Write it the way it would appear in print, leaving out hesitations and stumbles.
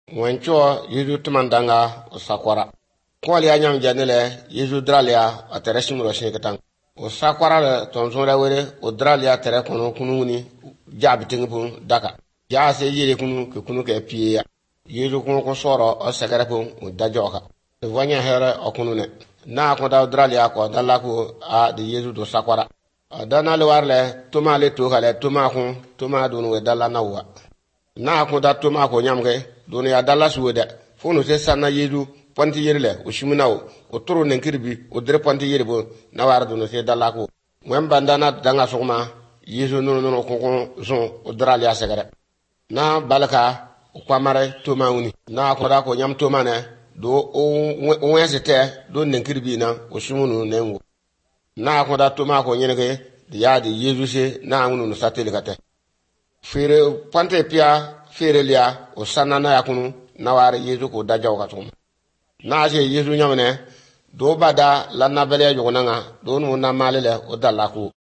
Wencho Yesu tumandanga usakwara. Kwali ya nyam janele Yesu dralia atereshim roshin ketang. Usakwara le tonzonra were udralia tere kono kununi jabi tingipu daka. Ja se yiri kunu ke piya. Yesu kunu kusoro o sekarapu udajoka. Wanya here okunune. Na ko da udralia ko dalaku a di Yesu do sakwara. Dana le warle tuma le tukale tuma kun tuma dunu we dala nawa. Na ko da tuma ko nyamge dunu ya dala suwede. Funu se sana Yesu panti yerile o shimunawo o toro nenkirbi o dre panti yeribo na war dunu se dala ko. Mwen bandana danga sokma Yesu no ko zon o dralia sekare. Na balaka o kwamare tuma uni. Na ko da ko nyam tuma ne do o wensete do nenkirbi na o shimunu nengo. Na ko da tuma ko nyene ya di Yesu se na ngunu no satele kate. Fere pante pia fere lia o sanana yakunu na ware Yesu ko dajaw katum. Na je Yesu nyamne do bada la nabele yogonanga do no na malele o dalaku.